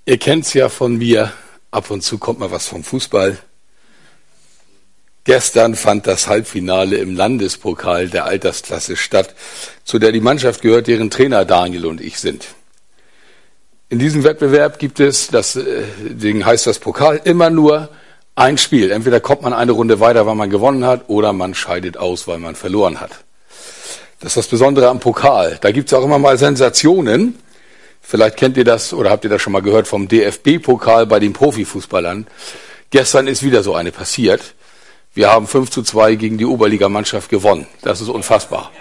Ihr kennt's ja von mir, ab und zu kommt mal was vom Fußball. Gestern fand das Halbfinale im Landespokal der Altersklasse statt, zu der die Mannschaft gehört, deren Trainer Daniel und ich sind. In diesem Wettbewerb gibt es, deswegen heißt das Pokal, immer nur ein Spiel. Entweder kommt man eine Runde weiter, weil man gewonnen hat, oder man scheidet aus, weil man verloren hat. Das ist das Besondere am Pokal. Da gibt es auch immer mal Sensationen. Vielleicht kennt ihr das oder habt ihr das schon mal gehört vom DFB-Pokal bei den Profifußballern. Gestern ist wieder so eine passiert. Wir haben 5:2 gegen die Oberligamannschaft gewonnen. Das ist unfassbar.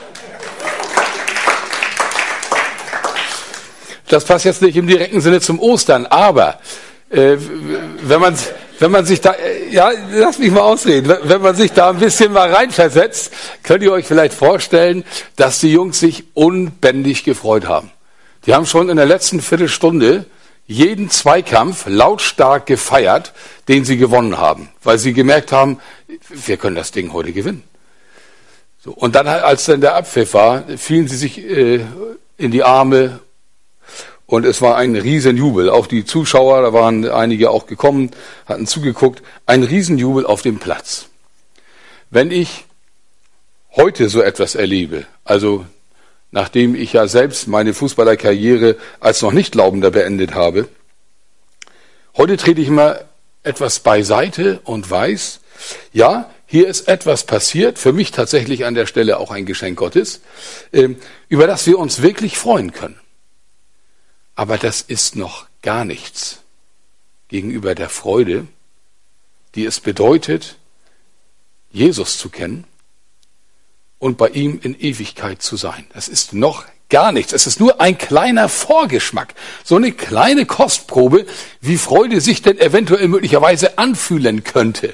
Das passt jetzt nicht im direkten Sinne zum Ostern, aber wenn man sich da, ja, lass mich mal ausreden, wenn man sich da ein bisschen mal reinversetzt, könnt ihr euch vielleicht vorstellen, dass die Jungs sich unbändig gefreut haben. Die haben schon in der letzten Viertelstunde jeden Zweikampf lautstark gefeiert, den sie gewonnen haben, weil sie gemerkt haben, wir können das Ding heute gewinnen. So, und dann, als dann der Abpfiff war, fielen sie sich in die Arme und es war ein Riesenjubel. Auch die Zuschauer, da waren einige auch gekommen, hatten zugeguckt, ein Riesenjubel auf dem Platz. Wenn ich heute so etwas erlebe, also nachdem ich ja selbst meine Fußballerkarriere als noch nicht Glaubender beendet habe, heute trete ich immer etwas beiseite und weiß, ja, hier ist etwas passiert, für mich tatsächlich an der Stelle auch ein Geschenk Gottes, über das wir uns wirklich freuen können. Aber das ist noch gar nichts gegenüber der Freude, die es bedeutet, Jesus zu kennen und bei ihm in Ewigkeit zu sein. Das ist noch gar nichts. Es ist nur ein kleiner Vorgeschmack, so eine kleine Kostprobe, wie Freude sich denn eventuell möglicherweise anfühlen könnte.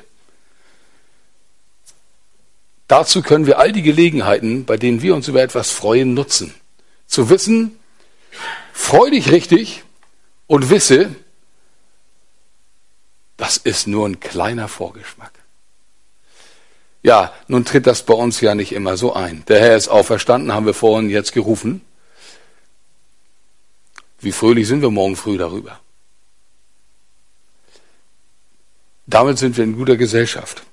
Dazu können wir all die Gelegenheiten, bei denen wir uns über etwas freuen, nutzen. Zu wissen, freu dich richtig und wisse, das ist nur ein kleiner Vorgeschmack. Ja, nun tritt das bei uns ja nicht immer so ein. Der Herr ist auferstanden, haben wir vorhin jetzt gerufen. Wie fröhlich sind wir morgen früh darüber? Damit sind wir in guter Gesellschaft.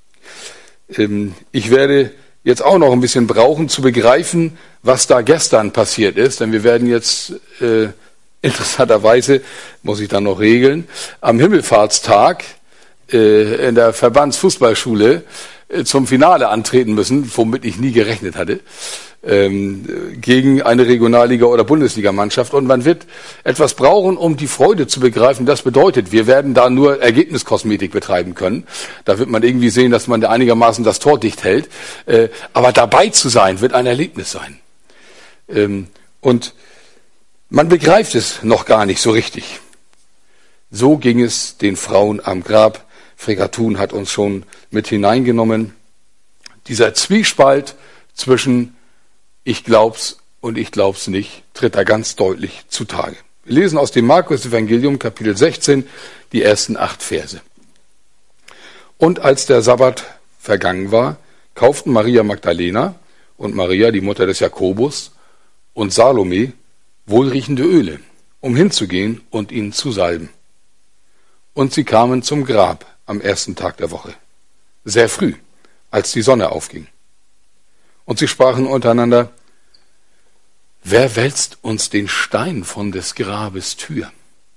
Ich werde jetzt auch noch ein bisschen brauchen, zu begreifen, was da gestern passiert ist, denn wir werden jetzt interessanterweise, muss ich dann noch regeln, am Himmelfahrtstag in der Verbandsfußballschule zum Finale antreten müssen, womit ich nie gerechnet hatte, gegen eine Regionalliga- oder Bundesligamannschaft. Und man wird etwas brauchen, um die Freude zu begreifen. Das bedeutet, wir werden da nur Ergebniskosmetik betreiben können. Da wird man irgendwie sehen, dass man einigermaßen das Tor dicht hält. Aber dabei zu sein, wird ein Erlebnis sein. Und man begreift es noch gar nicht so richtig. So ging es den Frauen am Grab. Fregatun hat uns schon mit hineingenommen. Dieser Zwiespalt zwischen ich glaub's und ich glaub's nicht, tritt da ganz deutlich zutage. Wir lesen aus dem Markus-Evangelium, Kapitel 16, die ersten 8 Verse. Und als der Sabbat vergangen war, kauften Maria Magdalena und Maria, die Mutter des Jakobus, und Salome wohlriechende Öle, um hinzugehen und ihn zu salben. Und sie kamen zum Grab am ersten Tag der Woche, sehr früh, als die Sonne aufging. Und sie sprachen untereinander, wer wälzt uns den Stein von des Grabes Tür?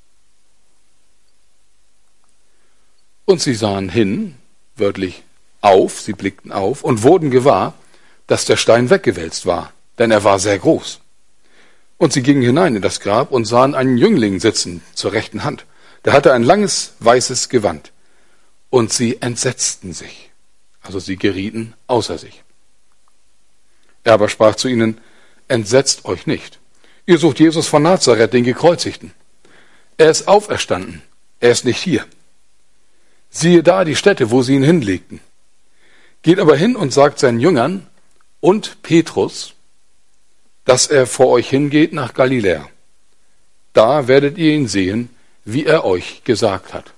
Und sie sahen hin, wörtlich auf, sie blickten auf und wurden gewahr, dass der Stein weggewälzt war, denn er war sehr groß. Und sie gingen hinein in das Grab und sahen einen Jüngling sitzen zur rechten Hand. Der hatte ein langes, weißes Gewand. Und sie entsetzten sich. Also sie gerieten außer sich. Er aber sprach zu ihnen, entsetzt euch nicht. Ihr sucht Jesus von Nazareth, den Gekreuzigten. Er ist auferstanden. Er ist nicht hier. Siehe da die Stätte, wo sie ihn hinlegten. Geht aber hin und sagt seinen Jüngern und Petrus, dass er vor euch hingeht nach Galiläa. Da werdet ihr ihn sehen, wie er euch gesagt hat.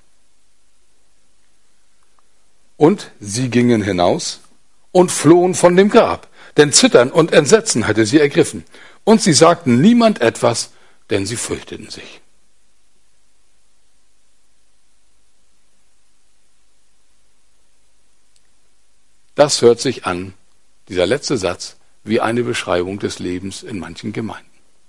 Und sie gingen hinaus und flohen von dem Grab, denn Zittern und Entsetzen hatte sie ergriffen. Und sie sagten niemand etwas, denn sie fürchteten sich. Das hört sich an, dieser letzte Satz, wie eine Beschreibung des Lebens in manchen Gemeinden.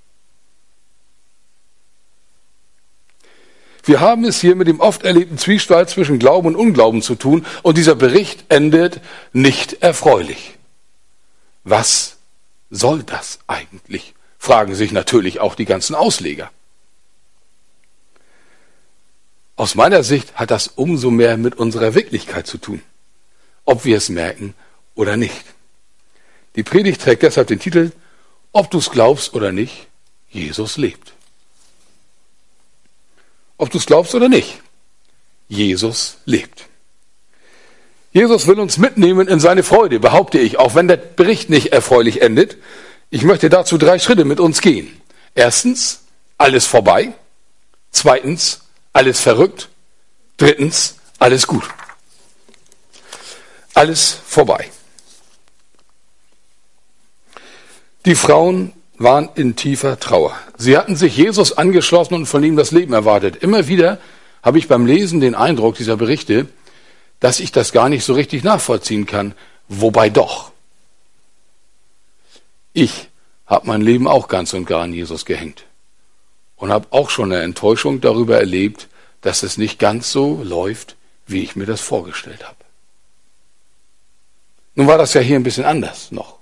Wir haben es hier mit dem oft erlebten Zwiespalt zwischen Glauben und Unglauben zu tun und dieser Bericht endet nicht erfreulich. Was soll das eigentlich? Fragen sich natürlich auch die ganzen Ausleger. Aus meiner Sicht hat das umso mehr mit unserer Wirklichkeit zu tun, ob wir es merken oder nicht. Die Predigt trägt deshalb den Titel, ob du es glaubst oder nicht, Jesus lebt. Ob du es glaubst oder nicht, Jesus lebt. Jesus will uns mitnehmen in seine Freude, behaupte ich, auch wenn der Bericht nicht erfreulich endet. Ich möchte dazu 3 Schritte mit uns gehen. Erstens, alles vorbei. Zweitens, alles verrückt. Drittens, alles gut. Alles vorbei. Die Frauen waren in tiefer Trauer. Sie hatten sich Jesus angeschlossen und von ihm das Leben erwartet. Immer wieder habe ich beim Lesen den Eindruck dieser Berichte, dass ich das gar nicht so richtig nachvollziehen kann. Wobei doch. Ich habe mein Leben auch ganz und gar an Jesus gehängt. Und habe auch schon eine Enttäuschung darüber erlebt, dass es nicht ganz so läuft, wie ich mir das vorgestellt habe. Nun war das ja hier ein bisschen anders noch.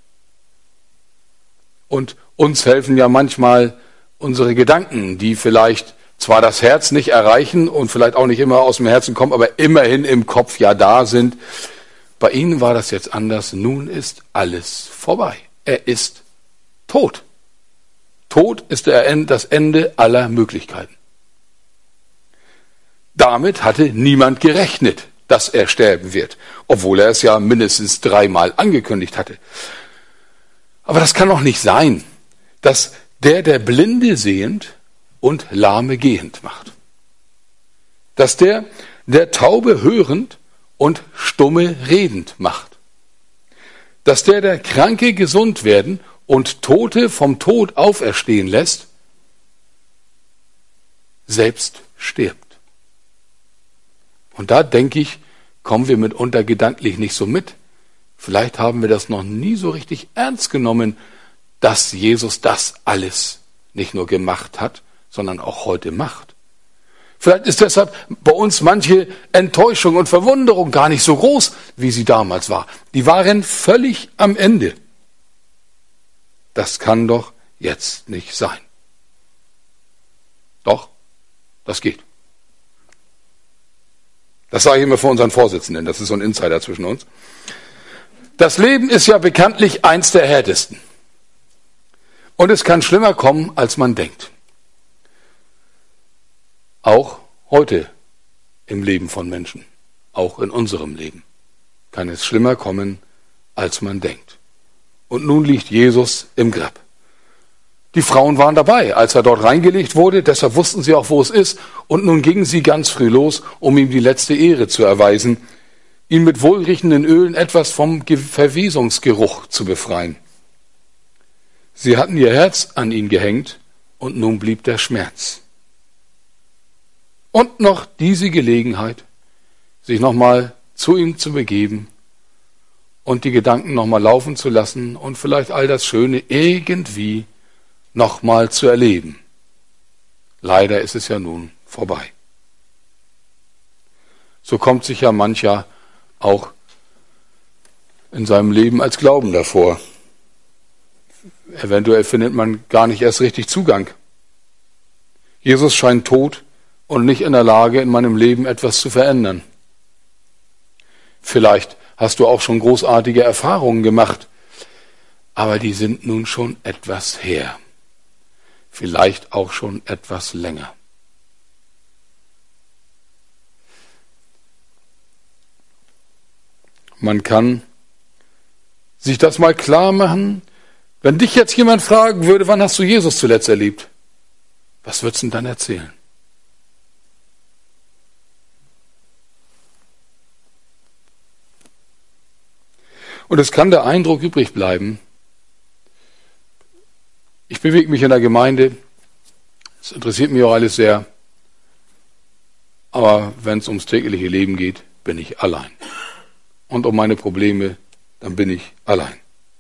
Und uns helfen ja manchmal unsere Gedanken, die vielleicht zwar das Herz nicht erreichen und vielleicht auch nicht immer aus dem Herzen kommen, aber immerhin im Kopf ja da sind. Bei ihnen war das jetzt anders. Nun ist alles vorbei. Er ist tot. Tod ist das Ende aller Möglichkeiten. Damit hatte niemand gerechnet, dass er sterben wird, obwohl er es ja mindestens 3-mal angekündigt hatte. Aber das kann doch nicht sein, dass der Blinde sehend und Lahme gehend macht. Dass der Taube hörend und Stumme redend macht. Dass der Kranke gesund werden und Tote vom Tod auferstehen lässt, selbst stirbt. Und da denke ich, kommen wir mitunter gedanklich nicht so mit. Vielleicht haben wir das noch nie so richtig ernst genommen, dass Jesus das alles nicht nur gemacht hat, sondern auch heute macht. Vielleicht ist deshalb bei uns manche Enttäuschung und Verwunderung gar nicht so groß, wie sie damals war. Die waren völlig am Ende. Das kann doch jetzt nicht sein. Doch, das geht. Das sage ich immer vor unseren Vorsitzenden, das ist so ein Insider zwischen uns. Das Leben ist ja bekanntlich eins der härtesten. Und es kann schlimmer kommen, als man denkt. Auch heute im Leben von Menschen, auch in unserem Leben, kann es schlimmer kommen, als man denkt. Und nun liegt Jesus im Grab. Die Frauen waren dabei, als er dort reingelegt wurde, deshalb wussten sie auch, wo es ist. Und nun gingen sie ganz früh los, um ihm die letzte Ehre zu erweisen, ihn mit wohlriechenden Ölen etwas vom Verwesungsgeruch zu befreien. Sie hatten ihr Herz an ihn gehängt und nun blieb der Schmerz. Und noch diese Gelegenheit, sich nochmal zu ihm zu begeben und die Gedanken nochmal laufen zu lassen und vielleicht all das Schöne irgendwie nochmal zu erleben. Leider ist es ja nun vorbei. So kommt sich ja mancher auch in seinem Leben als Glaubender vor. Eventuell findet man gar nicht erst richtig Zugang. Jesus scheint tot und nicht in der Lage, in meinem Leben etwas zu verändern. Vielleicht hast du auch schon großartige Erfahrungen gemacht, aber die sind nun schon etwas her. Vielleicht auch schon etwas länger. Man kann sich das mal klar machen, wenn dich jetzt jemand fragen würde, wann hast du Jesus zuletzt erlebt? Was würdest du denn dann erzählen? Und es kann der Eindruck übrig bleiben, ich bewege mich in der Gemeinde, es interessiert mich auch alles sehr, aber wenn es ums tägliche Leben geht, bin ich allein. Und um meine Probleme dann bin ich allein.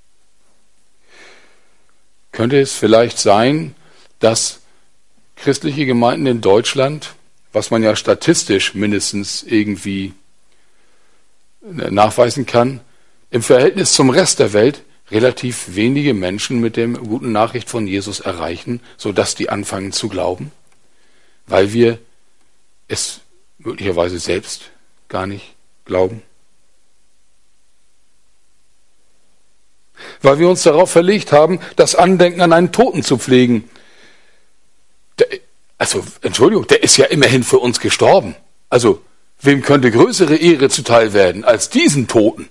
Könnte es vielleicht sein, dass christliche Gemeinden in Deutschland, was man ja statistisch mindestens irgendwie nachweisen kann, im Verhältnis zum Rest der Welt relativ wenige Menschen mit der guten Nachricht von Jesus erreichen, sodass die anfangen zu glauben, weil wir es möglicherweise selbst gar nicht glauben? Weil wir uns darauf verlegt haben, das Andenken an einen Toten zu pflegen. Der ist ja immerhin für uns gestorben. Also, wem könnte größere Ehre zuteil werden als diesen Toten?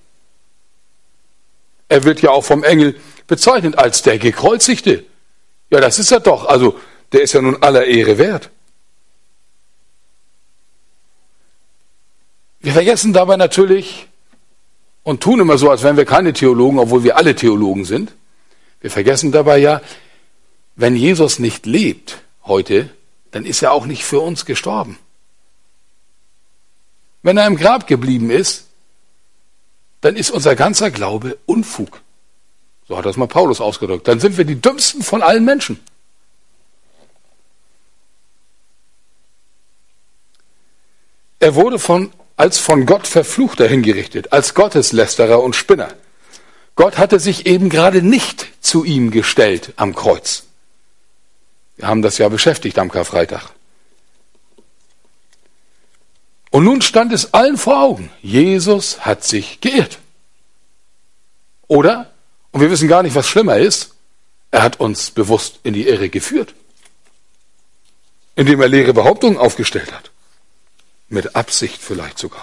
Er wird ja auch vom Engel bezeichnet als der Gekreuzigte. Ja, das ist er doch. Also, der ist ja nun aller Ehre wert. Wir vergessen dabei natürlich und tun immer so, als wären wir keine Theologen, obwohl wir alle Theologen sind. Wir vergessen dabei ja, wenn Jesus nicht lebt heute, dann ist er auch nicht für uns gestorben. Wenn er im Grab geblieben ist, dann ist unser ganzer Glaube Unfug. So hat das mal Paulus ausgedrückt. Dann sind wir die dümmsten von allen Menschen. Er wurde als von Gott Verfluchter hingerichtet, als Gotteslästerer und Spinner. Gott hatte sich eben gerade nicht zu ihm gestellt am Kreuz. Wir haben das ja beschäftigt am Karfreitag. Und nun stand es allen vor Augen, Jesus hat sich geirrt. Oder, und wir wissen gar nicht, was schlimmer ist, er hat uns bewusst in die Irre geführt, indem er leere Behauptungen aufgestellt hat. Mit Absicht vielleicht sogar.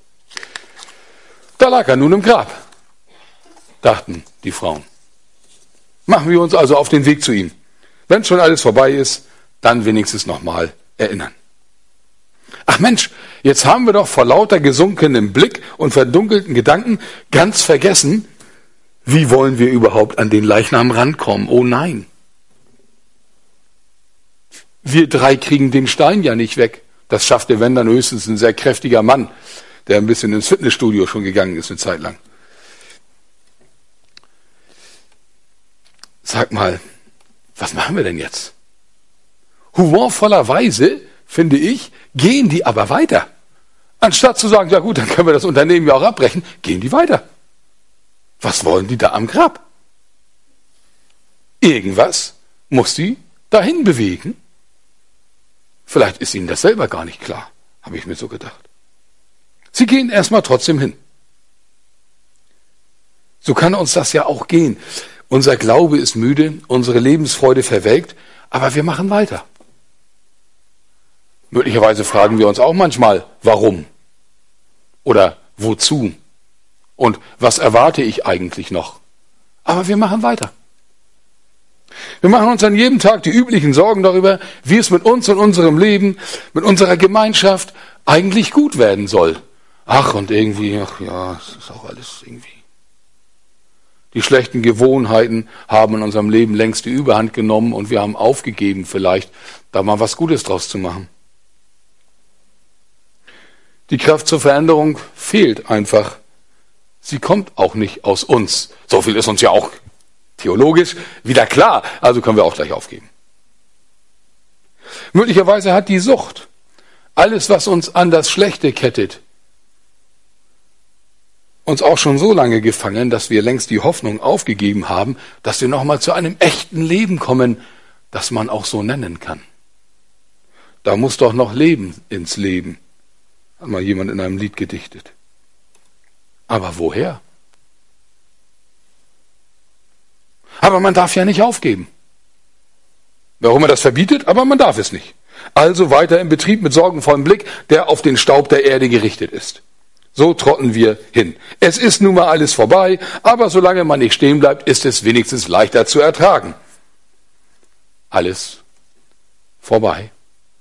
Da lag er nun im Grab, dachten die Frauen. Machen wir uns also auf den Weg zu ihm. Wenn schon alles vorbei ist, dann wenigstens nochmal erinnern. Ach Mensch, jetzt haben wir doch vor lauter gesunkenem Blick und verdunkelten Gedanken ganz vergessen, wie wollen wir überhaupt an den Leichnam rankommen? Oh nein. Wir drei kriegen den Stein ja nicht weg. Das schaffte, wenn dann höchstens ein sehr kräftiger Mann, der ein bisschen ins Fitnessstudio schon gegangen ist eine Zeit lang. Sag mal, was machen wir denn jetzt? Humorvollerweise, finde ich, gehen die aber weiter. Anstatt zu sagen, ja gut, dann können wir das Unternehmen ja auch abbrechen, gehen die weiter. Was wollen die da am Grab? Irgendwas muss die dahin bewegen. Vielleicht ist ihnen das selber gar nicht klar, habe ich mir so gedacht. Sie gehen erstmal trotzdem hin. So kann uns das ja auch gehen. Unser Glaube ist müde, unsere Lebensfreude verwelkt, aber wir machen weiter. Möglicherweise fragen wir uns auch manchmal, warum? Oder wozu? Und was erwarte ich eigentlich noch? Aber wir machen weiter. Wir machen uns an jedem Tag die üblichen Sorgen darüber, wie es mit uns und unserem Leben, mit unserer Gemeinschaft eigentlich gut werden soll. Ach ja, es ist auch alles irgendwie. Die schlechten Gewohnheiten haben in unserem Leben längst die Überhand genommen und wir haben aufgegeben, vielleicht da mal was Gutes draus zu machen. Die Kraft zur Veränderung fehlt einfach. Sie kommt auch nicht aus uns. So viel ist uns ja auch theologisch wieder klar, also können wir auch gleich aufgeben. Möglicherweise hat die Sucht, alles was uns an das Schlechte kettet, uns auch schon so lange gefangen, dass wir längst die Hoffnung aufgegeben haben, dass wir nochmal zu einem echten Leben kommen, das man auch so nennen kann. Da muss doch noch Leben ins Leben, hat mal jemand in einem Lied gedichtet. Aber woher? Aber man darf ja nicht aufgeben. Wer auch immer das verbietet, aber man darf es nicht. Also weiter im Betrieb mit sorgenvollem Blick, der auf den Staub der Erde gerichtet ist. So trotten wir hin. Es ist nun mal alles vorbei, aber solange man nicht stehen bleibt, ist es wenigstens leichter zu ertragen. Alles vorbei.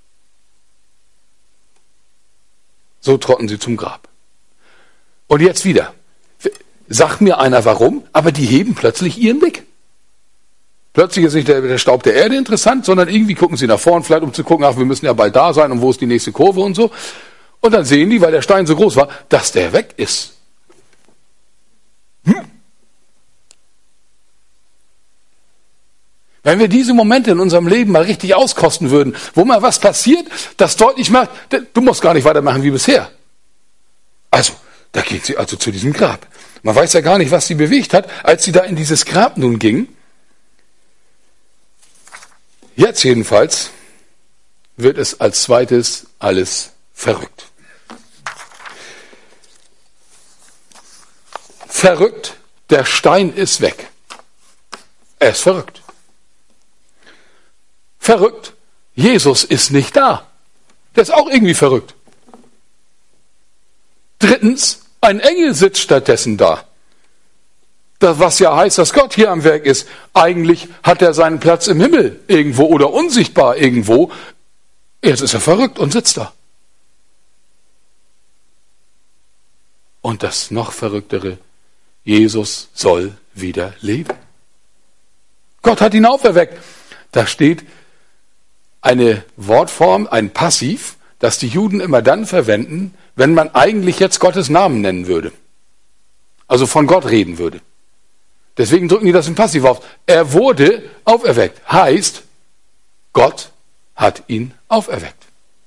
So trotten sie zum Grab. Und jetzt wieder. Sagt mir einer warum, aber die heben plötzlich ihren Blick. Plötzlich ist nicht der Staub der Erde interessant, sondern irgendwie gucken sie nach vorn, vielleicht um zu gucken, ach, wir müssen ja bald da sein und wo ist die nächste Kurve und so. Und dann sehen die, weil der Stein so groß war, dass der weg ist. Wenn wir diese Momente in unserem Leben mal richtig auskosten würden, wo mal was passiert, das deutlich macht, du musst gar nicht weitermachen wie bisher. Also, da geht sie also zu diesem Grab. Man weiß ja gar nicht, was sie bewegt hat, als sie da in dieses Grab nun ging. Jetzt jedenfalls wird es als zweites alles verrückt. Verrückt, der Stein ist weg. Er ist verrückt. Verrückt, Jesus ist nicht da. Der ist auch irgendwie verrückt. Drittens, ein Engel sitzt stattdessen da. Das, was ja heißt, dass Gott hier am Werk ist. Eigentlich hat er seinen Platz im Himmel irgendwo oder unsichtbar irgendwo. Jetzt ist er verrückt und sitzt da. Und das noch Verrücktere, Jesus soll wieder leben. Gott hat ihn auferweckt. Da steht eine Wortform, ein Passiv, das die Juden immer dann verwenden, wenn man eigentlich jetzt Gottes Namen nennen würde. Also von Gott reden würde. Deswegen drücken die das im Passiv auf. Er wurde auferweckt. Heißt, Gott hat ihn auferweckt.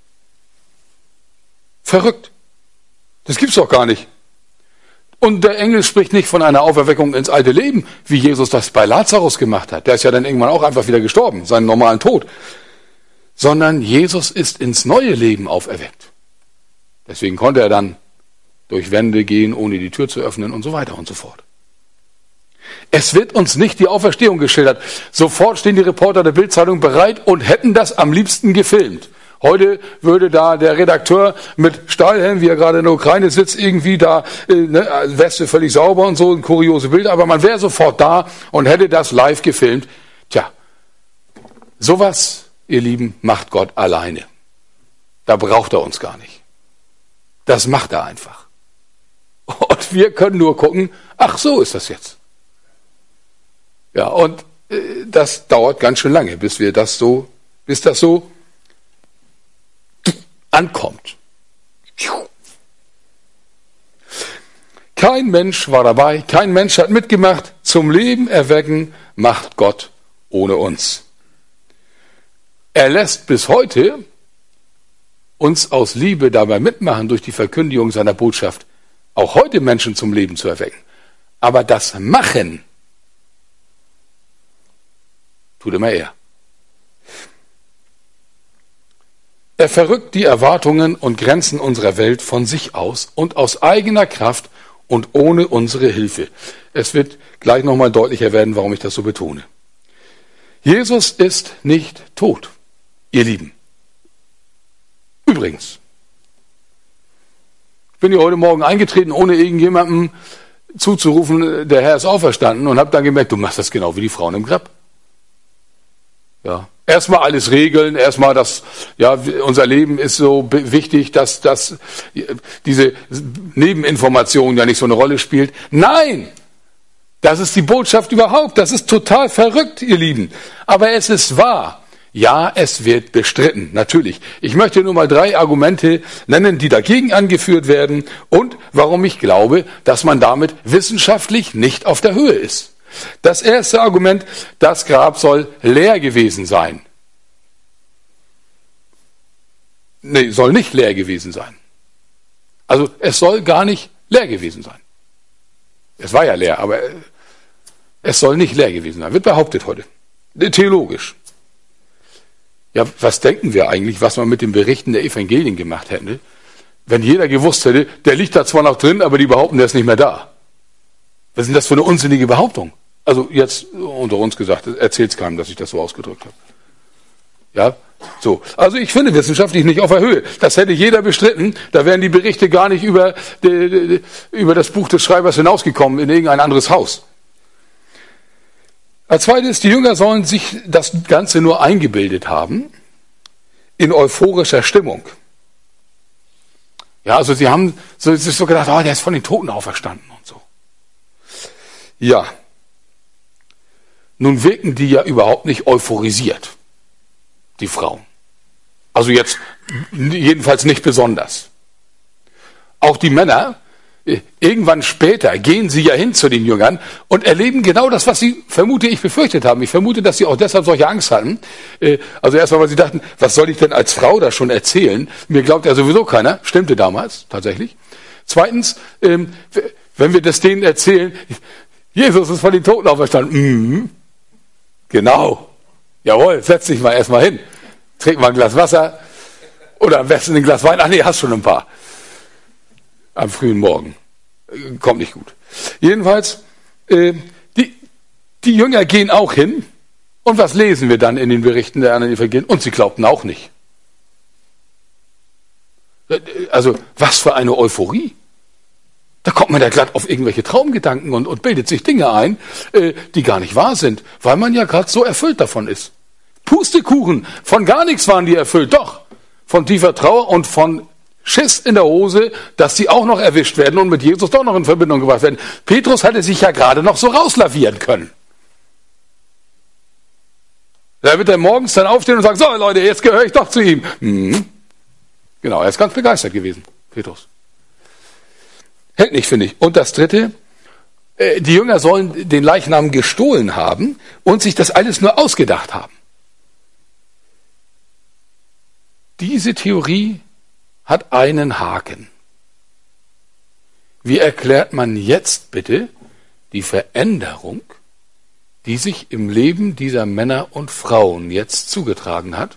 Verrückt. Das gibt's doch gar nicht. Und der Engel spricht nicht von einer Auferweckung ins alte Leben, wie Jesus das bei Lazarus gemacht hat. Der ist ja dann irgendwann auch einfach wieder gestorben, seinen normalen Tod. Sondern Jesus ist ins neue Leben auferweckt. Deswegen konnte er dann durch Wände gehen, ohne die Tür zu öffnen und so weiter und so fort. Es wird uns nicht die Auferstehung geschildert. Sofort stehen die Reporter der Bild-Zeitung bereit und hätten das am liebsten gefilmt. Heute würde da der Redakteur mit Stahlhelm, wie er gerade in der Ukraine sitzt, irgendwie da, Weste völlig sauber und so, ein kuriose Bild, aber man wäre sofort da und hätte das live gefilmt. Tja, sowas, ihr Lieben, macht Gott alleine. Da braucht er uns gar nicht. Das macht er einfach. Und wir können nur gucken, ach, so ist das jetzt. Ja, und das dauert ganz schön lange, bis das so ankommt. Kein Mensch war dabei, kein Mensch hat mitgemacht. Zum Leben erwecken macht Gott ohne uns. Er lässt bis heute uns aus Liebe dabei mitmachen, durch die Verkündigung seiner Botschaft auch heute Menschen zum Leben zu erwecken. Aber das Machen tut immer er. Er verrückt die Erwartungen und Grenzen unserer Welt von sich aus und aus eigener Kraft und ohne unsere Hilfe. Es wird gleich nochmal deutlicher werden, warum ich das so betone. Jesus ist nicht tot, ihr Lieben. Übrigens, ich bin hier heute Morgen eingetreten, ohne irgendjemandem zuzurufen, der Herr ist auferstanden, und habe dann gemerkt, du machst das genau wie die Frauen im Grab. Ja. Erstmal alles regeln, erstmal unser Leben ist so wichtig, dass diese Nebeninformation ja nicht so eine Rolle spielt. Nein! Das ist die Botschaft überhaupt. Das ist total verrückt, ihr Lieben. Aber es ist wahr. Ja, es wird bestritten, natürlich. Ich möchte nur mal 3 Argumente nennen, die dagegen angeführt werden und warum ich glaube, dass man damit wissenschaftlich nicht auf der Höhe ist. Das erste Argument, das Grab soll leer gewesen sein. Nee, soll nicht leer gewesen sein. Also es soll gar nicht leer gewesen sein. Es war ja leer, aber es soll nicht leer gewesen sein. Wird behauptet heute. Theologisch. Ja, was denken wir eigentlich, was man mit den Berichten der Evangelien gemacht hätte, wenn jeder gewusst hätte, der liegt da zwar noch drin, aber die behaupten, der ist nicht mehr da. Was ist denn das für eine unsinnige Behauptung? Also jetzt unter uns gesagt, erzählt es keinem, dass ich das so ausgedrückt habe. Ja, so. Also ich finde wissenschaftlich nicht auf der Höhe. Das hätte jeder bestritten. Da wären die Berichte gar nicht über das Buch des Schreibers hinausgekommen in irgendein anderes Haus. Als zweites, die Jünger sollen sich das Ganze nur eingebildet haben, in euphorischer Stimmung. Ja, also sie haben sich so gedacht, der ist von den Toten auferstanden und so. Ja. Nun wirken die ja überhaupt nicht euphorisiert, die Frauen. Also jetzt jedenfalls nicht besonders. Auch die Männer, irgendwann später gehen sie ja hin zu den Jüngern und erleben genau das, was sie, vermute ich, befürchtet haben. Ich vermute, dass sie auch deshalb solche Angst hatten. Also erstmal, weil sie dachten, was soll ich denn als Frau da schon erzählen? Mir glaubt ja sowieso keiner. Stimmte damals, tatsächlich. Zweitens, wenn wir das denen erzählen, Jesus ist von den Toten auferstanden. Genau. Jawohl, setz dich mal erstmal hin. Trink mal ein Glas Wasser oder am besten ein Glas Wein. Ach nee, hast schon ein paar. Am frühen Morgen. Kommt nicht gut. Jedenfalls, die Jünger gehen auch hin. Und was lesen wir dann in den Berichten der anderen Evangelien? Und sie glaubten auch nicht. Also, was für eine Euphorie. Da kommt man ja glatt auf irgendwelche Traumgedanken und bildet sich Dinge ein, die gar nicht wahr sind, weil man ja gerade so erfüllt davon ist. Pustekuchen, von gar nichts waren die erfüllt, doch. Von tiefer Trauer und von Schiss in der Hose, dass sie auch noch erwischt werden und mit Jesus doch noch in Verbindung gebracht werden. Petrus hatte sich ja gerade noch so rauslavieren können. Da wird er morgens dann aufstehen und sagen, so Leute, jetzt gehöre ich doch zu ihm. Genau, er ist ganz begeistert gewesen, Petrus. Hält nicht, finde ich. Und das Dritte, die Jünger sollen den Leichnam gestohlen haben und sich das alles nur ausgedacht haben. Diese Theorie hat einen Haken. Wie erklärt man jetzt bitte die Veränderung, die sich im Leben dieser Männer und Frauen jetzt zugetragen hat?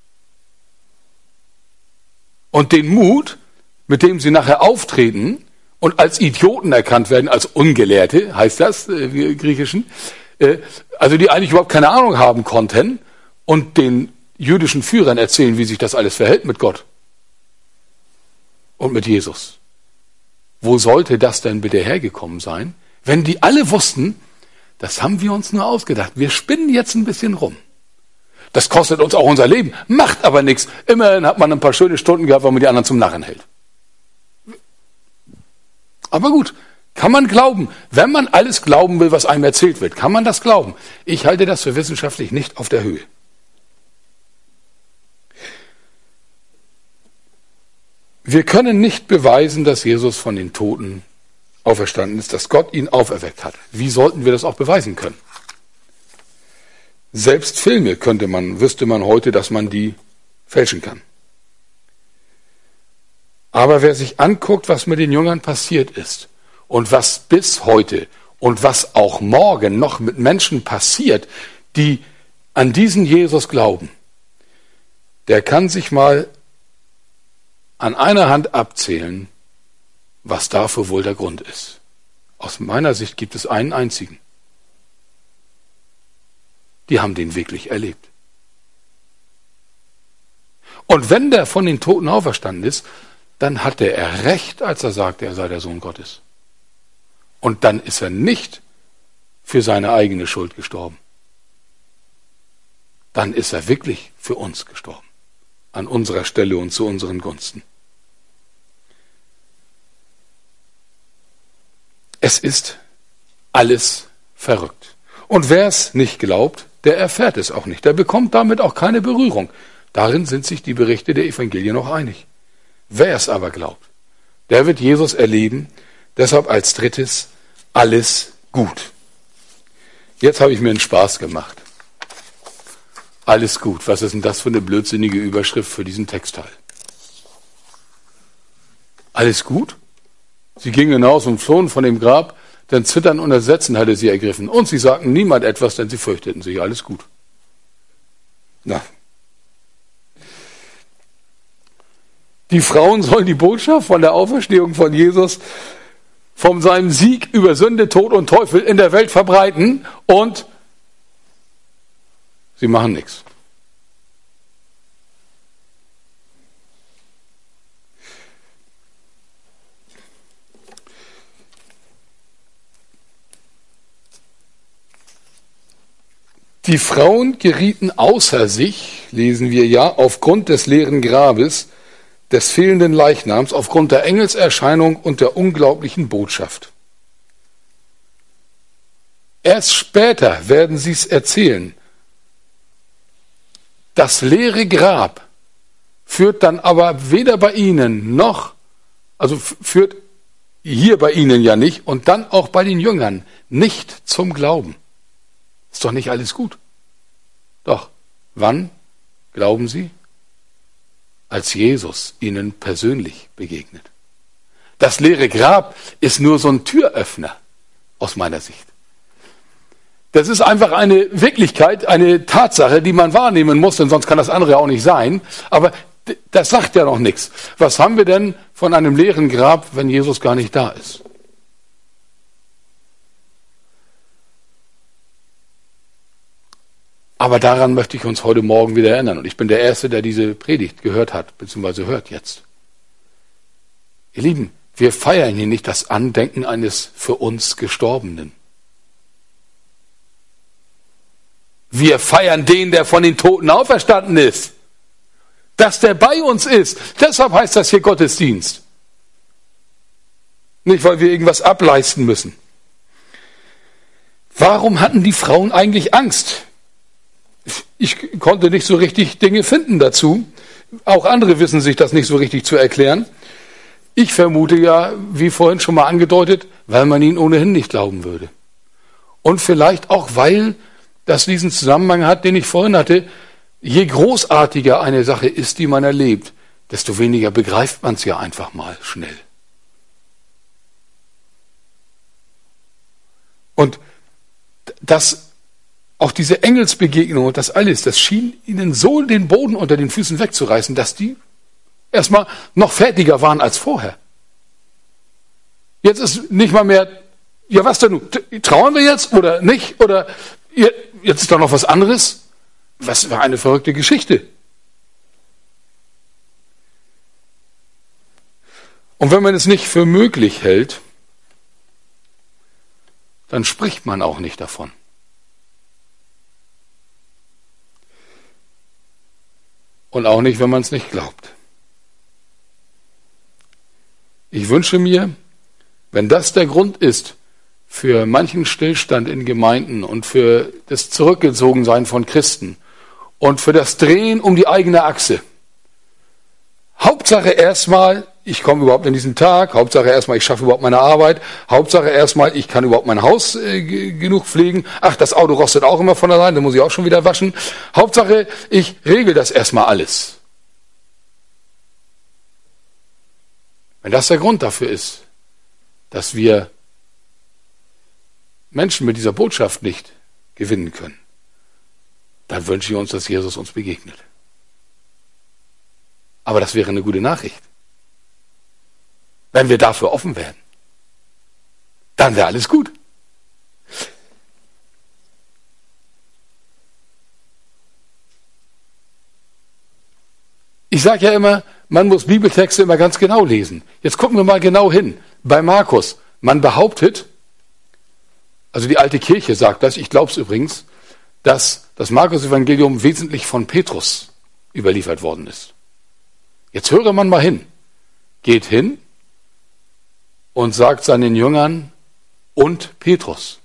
Und den Mut, mit dem sie nachher auftreten und als Idioten erkannt werden, als Ungelehrte, heißt das im Griechischen, also die eigentlich überhaupt keine Ahnung haben konnten und den jüdischen Führern erzählen, wie sich das alles verhält mit Gott und mit Jesus. Wo sollte das denn bitte hergekommen sein, wenn die alle wussten, das haben wir uns nur ausgedacht, wir spinnen jetzt ein bisschen rum. Das kostet uns auch unser Leben, macht aber nichts. Immerhin hat man ein paar schöne Stunden gehabt, wo man die anderen zum Narren hält. Aber gut, kann man glauben. Wenn man alles glauben will, was einem erzählt wird, kann man das glauben. Ich halte das für wissenschaftlich nicht auf der Höhe. Wir können nicht beweisen, dass Jesus von den Toten auferstanden ist, dass Gott ihn auferweckt hat. Wie sollten wir das auch beweisen können? Selbst Filme wüsste man heute, dass man die fälschen kann. Aber wer sich anguckt, was mit den Jüngern passiert ist und was bis heute und was auch morgen noch mit Menschen passiert, die an diesen Jesus glauben, der kann sich mal an einer Hand abzählen, was dafür wohl der Grund ist. Aus meiner Sicht gibt es einen einzigen. Die haben den wirklich erlebt. Und wenn der von den Toten auferstanden ist, dann hatte er recht, als er sagte, er sei der Sohn Gottes. Und dann ist er nicht für seine eigene Schuld gestorben. Dann ist er wirklich für uns gestorben. An unserer Stelle und zu unseren Gunsten. Es ist alles verrückt. Und wer es nicht glaubt, der erfährt es auch nicht. Der bekommt damit auch keine Berührung. Darin sind sich die Berichte der Evangelien noch einig. Wer es aber glaubt, der wird Jesus erleben. Deshalb als drittes alles gut. Jetzt habe ich mir einen Spaß gemacht. Alles gut. Was ist denn das für eine blödsinnige Überschrift für diesen Textteil? Alles gut? Sie gingen hinaus und flohen von dem Grab, denn Zittern und Entsetzen hatte sie ergriffen. Und sie sagten niemand etwas, denn sie fürchteten sich. Alles gut. Na. Die Frauen sollen die Botschaft von der Auferstehung von Jesus, von seinem Sieg über Sünde, Tod und Teufel in der Welt verbreiten und sie machen nichts. Die Frauen gerieten außer sich, lesen wir ja, aufgrund des leeren Grabes, des fehlenden Leichnams, aufgrund der Engelserscheinung und der unglaublichen Botschaft. Erst später werden sie es erzählen. Das leere Grab führt dann aber weder bei ihnen noch, also führt hier bei ihnen ja nicht und dann auch bei den Jüngern nicht zum Glauben. Ist doch nicht alles gut. Doch, wann glauben sie? Als Jesus ihnen persönlich begegnet. Das leere Grab ist nur so ein Türöffner aus meiner Sicht. Das ist einfach eine Wirklichkeit, eine Tatsache, die man wahrnehmen muss, denn sonst kann das andere auch nicht sein. Aber das sagt ja noch nichts. Was haben wir denn von einem leeren Grab, wenn Jesus gar nicht da ist? Aber daran möchte ich uns heute Morgen wieder erinnern. Und ich bin der Erste, der diese Predigt gehört hat, beziehungsweise hört jetzt. Ihr Lieben, wir feiern hier nicht das Andenken eines für uns Gestorbenen. Wir feiern den, der von den Toten auferstanden ist. Dass der bei uns ist. Deshalb heißt das hier Gottesdienst. Nicht, weil wir irgendwas ableisten müssen. Warum hatten die Frauen eigentlich Angst? Ich konnte nicht so richtig Dinge finden dazu. Auch andere wissen sich das nicht so richtig zu erklären. Ich vermute ja, wie vorhin schon mal angedeutet, weil man ihn ohnehin nicht glauben würde. Und vielleicht auch, weil das diesen Zusammenhang hat, den ich vorhin hatte. Je großartiger eine Sache ist, die man erlebt, desto weniger begreift man es ja einfach mal schnell. Und das, auch diese Engelsbegegnung und das alles, das schien ihnen so den Boden unter den Füßen wegzureißen, dass die erstmal noch fertiger waren als vorher. Jetzt ist nicht mal mehr, ja was denn nun, trauen wir jetzt oder nicht? Oder jetzt ist doch noch was anderes? Was für eine verrückte Geschichte. Und wenn man es nicht für möglich hält, dann spricht man auch nicht davon. Und auch nicht, wenn man es nicht glaubt. Ich wünsche mir, wenn das der Grund ist für manchen Stillstand in Gemeinden und für das Zurückgezogensein von Christen und für das Drehen um die eigene Achse. Hauptsache erstmal, ich komme überhaupt in diesen Tag, Hauptsache erstmal, ich schaffe überhaupt meine Arbeit, Hauptsache erstmal, ich kann überhaupt mein Haus genug pflegen, ach, das Auto rostet auch immer von allein, dann muss ich auch schon wieder waschen. Hauptsache, ich regel das erstmal alles. Wenn das der Grund dafür ist, dass wir Menschen mit dieser Botschaft nicht gewinnen können, dann wünsche ich uns, dass Jesus uns begegnet. Aber das wäre eine gute Nachricht. Wenn wir dafür offen werden, dann wäre alles gut. Ich sage ja immer, man muss Bibeltexte immer ganz genau lesen. Jetzt gucken wir mal genau hin. Bei Markus, man behauptet, also die alte Kirche sagt das, ich glaube es übrigens, dass das Markus-Evangelium wesentlich von Petrus überliefert worden ist. Jetzt höre man mal hin. Geht hin und sagt seinen Jüngern und Petrus,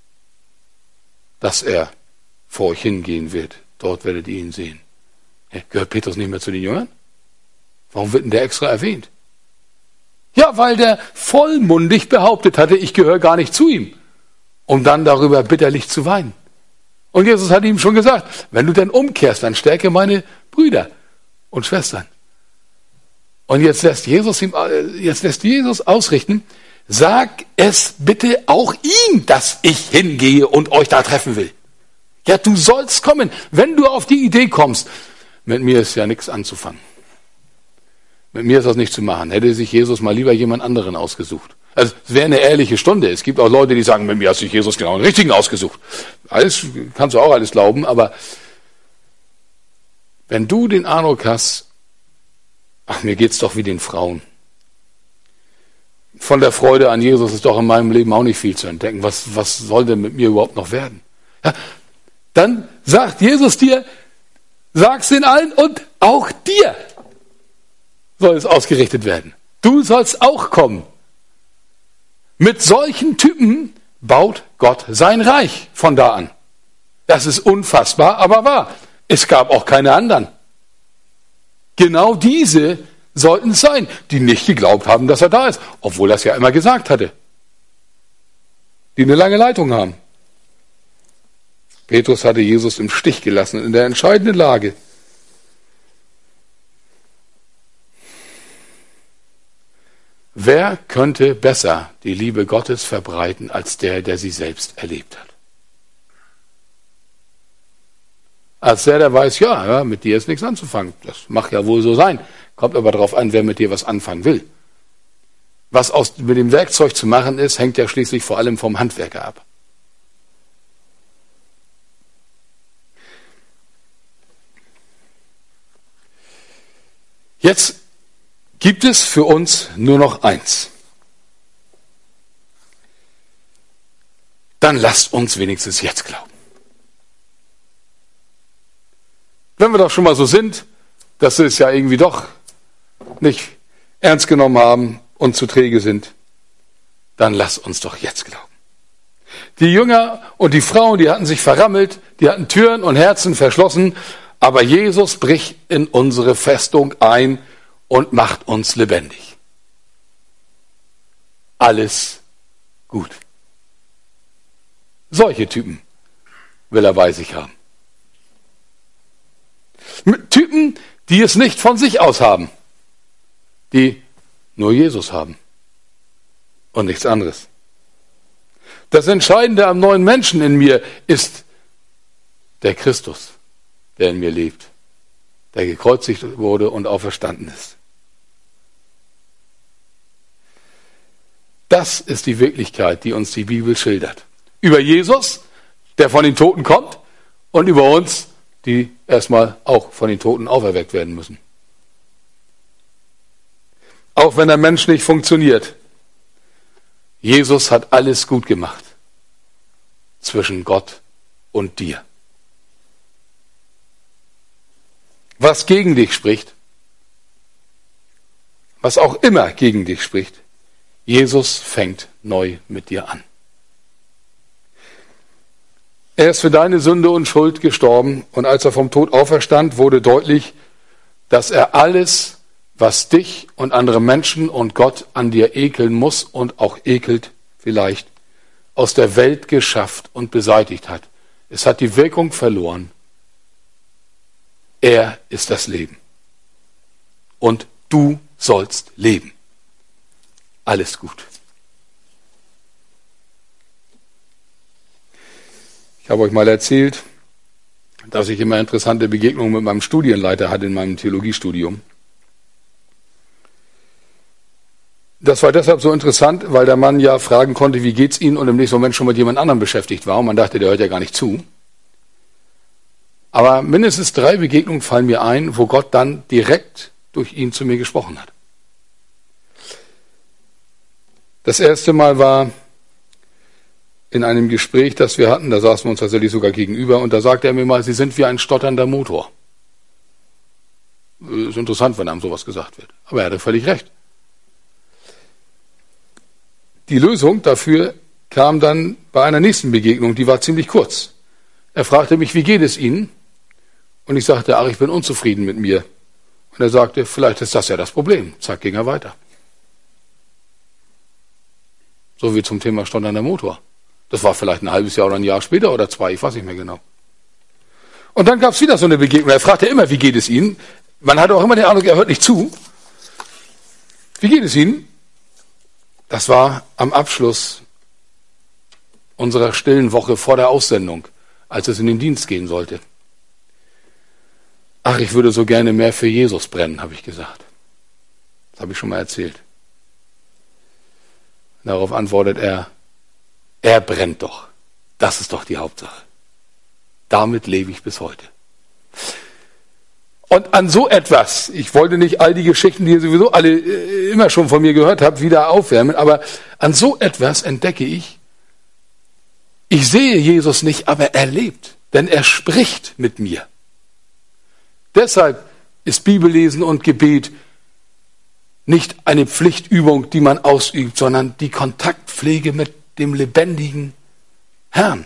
dass er vor euch hingehen wird. Dort werdet ihr ihn sehen. Gehört Petrus nicht mehr zu den Jüngern? Warum wird denn der extra erwähnt? Ja, weil der vollmundig behauptet hatte, ich gehöre gar nicht zu ihm, um dann darüber bitterlich zu weinen. Und Jesus hat ihm schon gesagt, wenn du denn umkehrst, dann stärke meine Brüder und Schwestern. Und jetzt lässt Jesus ausrichten, sag es bitte auch ihm, dass ich hingehe und euch da treffen will. Ja, du sollst kommen. Wenn du auf die Idee kommst, mit mir ist ja nichts anzufangen. Mit mir ist das nicht zu machen. Hätte sich Jesus mal lieber jemand anderen ausgesucht. Also es wäre eine ehrliche Stunde. Es gibt auch Leute, die sagen, mit mir hat sich Jesus genau den richtigen ausgesucht. Alles kannst du auch alles glauben, aber wenn du den Eindruck hast, ach, mir geht's doch wie den Frauen. Von der Freude an Jesus ist doch in meinem Leben auch nicht viel zu entdecken. Was soll denn mit mir überhaupt noch werden? Ja, dann sagt Jesus dir, sag's den allen und auch dir soll es ausgerichtet werden. Du sollst auch kommen. Mit solchen Typen baut Gott sein Reich von da an. Das ist unfassbar, aber wahr. Es gab auch keine anderen. Genau diese sollten es sein, die nicht geglaubt haben, dass er da ist, obwohl er es ja immer gesagt hatte. Die eine lange Leitung haben. Petrus hatte Jesus im Stich gelassen, in der entscheidenden Lage. Wer könnte besser die Liebe Gottes verbreiten als der sie selbst erlebt hat? Als der weiß, ja, mit dir ist nichts anzufangen. Das mag ja wohl so sein. Kommt aber darauf an, wer mit dir was anfangen will. Was mit dem Werkzeug zu machen ist, hängt ja schließlich vor allem vom Handwerker ab. Jetzt gibt es für uns nur noch eins. Dann lasst uns wenigstens jetzt glauben. Wenn wir doch schon mal so sind, dass wir es ja irgendwie doch nicht ernst genommen haben und zu träge sind, dann lasst uns doch jetzt glauben. Die Jünger und die Frauen, die hatten sich verrammelt, die hatten Türen und Herzen verschlossen, aber Jesus bricht in unsere Festung ein und macht uns lebendig. Alles gut. Solche Typen will er bei sich haben. Typen, die es nicht von sich aus haben, die nur Jesus haben und nichts anderes. Das Entscheidende am neuen Menschen in mir ist der Christus, der in mir lebt, der gekreuzigt wurde und auferstanden ist. Das ist die Wirklichkeit, die uns die Bibel schildert. Über Jesus, der von den Toten kommt, und über uns, die erstmal auch von den Toten auferweckt werden müssen. Auch wenn der Mensch nicht funktioniert. Jesus hat alles gut gemacht zwischen Gott und dir. Was gegen dich spricht, was auch immer gegen dich spricht, Jesus fängt neu mit dir an. Er ist für deine Sünde und Schuld gestorben und als er vom Tod auferstand, wurde deutlich, dass er alles, was dich und andere Menschen und Gott an dir ekeln muss und auch ekelt vielleicht, aus der Welt geschafft und beseitigt hat. Es hat die Wirkung verloren. Er ist das Leben. Und du sollst leben. Alles gut. Ich habe euch mal erzählt, dass ich immer interessante Begegnungen mit meinem Studienleiter hatte in meinem Theologiestudium. Das war deshalb so interessant, weil der Mann ja fragen konnte, wie geht's Ihnen, und im nächsten Moment schon mit jemand anderem beschäftigt war. Und man dachte, der hört ja gar nicht zu. Aber mindestens 3 Begegnungen fallen mir ein, wo Gott dann direkt durch ihn zu mir gesprochen hat. Das erste Mal war in einem Gespräch, das wir hatten, da saßen wir uns tatsächlich sogar gegenüber, und da sagte er mir mal, Sie sind wie ein stotternder Motor. Ist interessant, wenn einem sowas gesagt wird. Aber er hatte völlig recht. Die Lösung dafür kam dann bei einer nächsten Begegnung, die war ziemlich kurz. Er fragte mich, wie geht es Ihnen? Und ich sagte, ach, ich bin unzufrieden mit mir. Und er sagte, vielleicht ist das ja das Problem. Zack, ging er weiter. So wie zum Thema stotternder Motor. Das war vielleicht ein halbes Jahr oder ein Jahr später oder 2, ich weiß nicht mehr genau. Und dann gab es wieder so eine Begegnung. Er fragte immer, wie geht es Ihnen? Man hatte auch immer den Eindruck, er hört nicht zu. Wie geht es Ihnen? Das war am Abschluss unserer stillen Woche vor der Aussendung, als es in den Dienst gehen sollte. Ach, ich würde so gerne mehr für Jesus brennen, habe ich gesagt. Das habe ich schon mal erzählt. Darauf antwortet er brennt doch. Das ist doch die Hauptsache. Damit lebe ich bis heute. Und an so etwas, ich wollte nicht all die Geschichten, die ihr sowieso alle immer schon von mir gehört habt, wieder aufwärmen, aber an so etwas entdecke ich sehe Jesus nicht, aber er lebt, denn er spricht mit mir. Deshalb ist Bibellesen und Gebet nicht eine Pflichtübung, die man ausübt, sondern die Kontaktpflege mit dem lebendigen Herrn,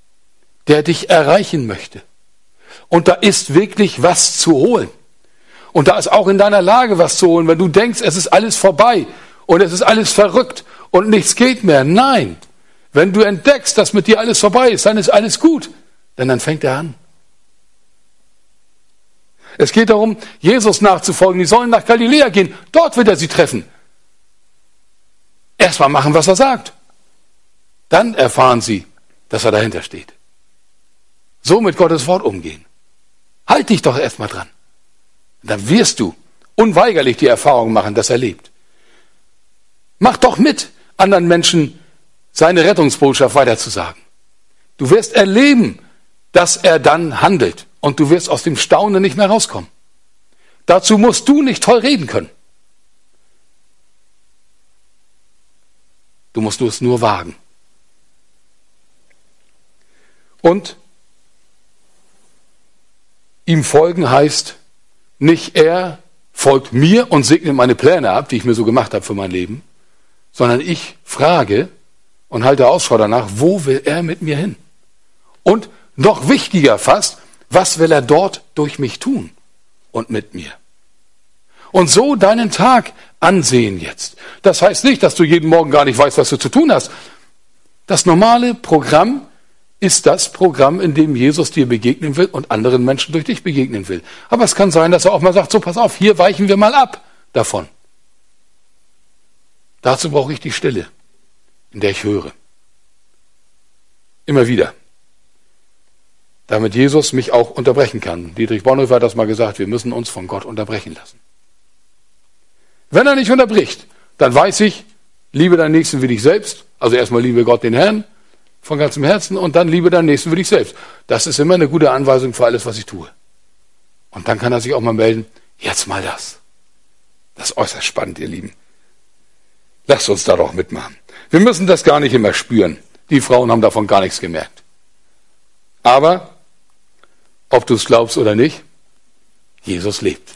der dich erreichen möchte. Und da ist wirklich was zu holen. Und da ist auch in deiner Lage was zu holen, wenn du denkst, es ist alles vorbei und es ist alles verrückt und nichts geht mehr. Nein, wenn du entdeckst, dass mit dir alles vorbei ist, dann ist alles gut. Denn dann fängt er an. Es geht darum, Jesus nachzufolgen. Die sollen nach Galiläa gehen. Dort wird er sie treffen. Erstmal machen, was er sagt. Dann erfahren sie, dass er dahinter steht. So mit Gottes Wort umgehen. Halt dich doch erstmal dran. Dann wirst du unweigerlich die Erfahrung machen, dass er lebt. Mach doch mit, anderen Menschen seine Rettungsbotschaft weiterzusagen. Du wirst erleben, dass er dann handelt. Und du wirst aus dem Staunen nicht mehr rauskommen. Dazu musst du nicht toll reden können. Du musst es nur wagen. Und ihm folgen heißt, nicht er folgt mir und segnet meine Pläne ab, die ich mir so gemacht habe für mein Leben, sondern ich frage und halte Ausschau danach, wo will er mit mir hin? Und noch wichtiger fast, was will er dort durch mich tun und mit mir? Und so deinen Tag ansehen jetzt. Das heißt nicht, dass du jeden Morgen gar nicht weißt, was du zu tun hast. Das normale Programm ist das Programm, in dem Jesus dir begegnen will und anderen Menschen durch dich begegnen will. Aber es kann sein, dass er auch mal sagt, so pass auf, hier weichen wir mal ab davon. Dazu brauche ich die Stille, in der ich höre. Immer wieder. Damit Jesus mich auch unterbrechen kann. Dietrich Bonhoeffer hat das mal gesagt, wir müssen uns von Gott unterbrechen lassen. Wenn er nicht unterbricht, dann weiß ich, liebe deinen Nächsten wie dich selbst. Also erstmal liebe Gott den Herrn von ganzem Herzen und dann liebe deinen Nächsten wie dich selbst. Das ist immer eine gute Anweisung für alles, was ich tue. Und dann kann er sich auch mal melden, jetzt mal das. Das ist äußerst spannend, ihr Lieben. Lasst uns da doch mitmachen. Wir müssen das gar nicht immer spüren. Die Frauen haben davon gar nichts gemerkt. Aber ob du es glaubst oder nicht, Jesus lebt.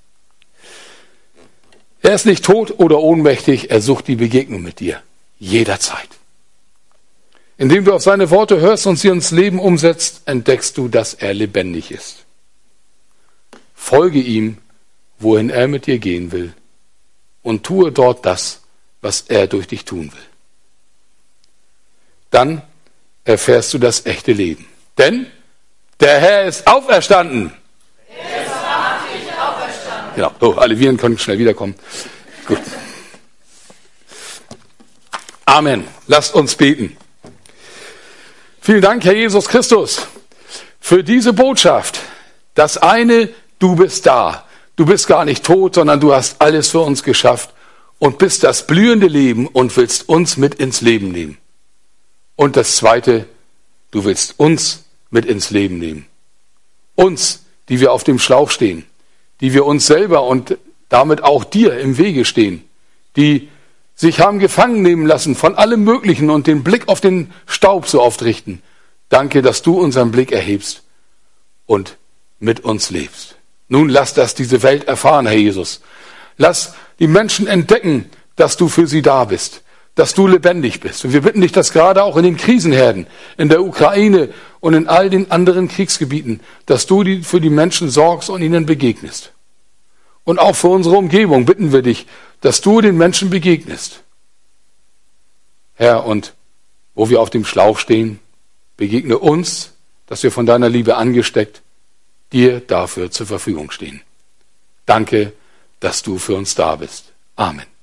Er ist nicht tot oder ohnmächtig, er sucht die Begegnung mit dir. Jederzeit. Indem du auf seine Worte hörst und sie ins Leben umsetzt, entdeckst du, dass er lebendig ist. Folge ihm, wohin er mit dir gehen will, und tue dort das, was er durch dich tun will. Dann erfährst du das echte Leben. Denn der Herr ist auferstanden. Er ist wahrhaftig auferstanden. Genau, so, alle Viren können schnell wiederkommen. Gut. Amen. Lasst uns beten. Vielen Dank, Herr Jesus Christus, für diese Botschaft. Das eine, du bist da. Du bist gar nicht tot, sondern du hast alles für uns geschafft und bist das blühende Leben und willst uns mit ins Leben nehmen. Und das zweite, du willst uns mit ins Leben nehmen. Uns, die wir auf dem Schlauch stehen, die wir uns selber und damit auch dir im Wege stehen, die sich haben gefangen nehmen lassen von allem Möglichen und den Blick auf den Staub so oft richten. Danke, dass du unseren Blick erhebst und mit uns lebst. Nun lass das diese Welt erfahren, Herr Jesus. Lass die Menschen entdecken, dass du für sie da bist, dass du lebendig bist. Und wir bitten dich, dass gerade auch in den Krisenherden, in der Ukraine und in all den anderen Kriegsgebieten, dass du für die Menschen sorgst und ihnen begegnest. Und auch für unsere Umgebung bitten wir dich, dass du den Menschen begegnest. Herr, und wo wir auf dem Schlauch stehen, begegne uns, dass wir von deiner Liebe angesteckt dir dafür zur Verfügung stehen. Danke, dass du für uns da bist. Amen.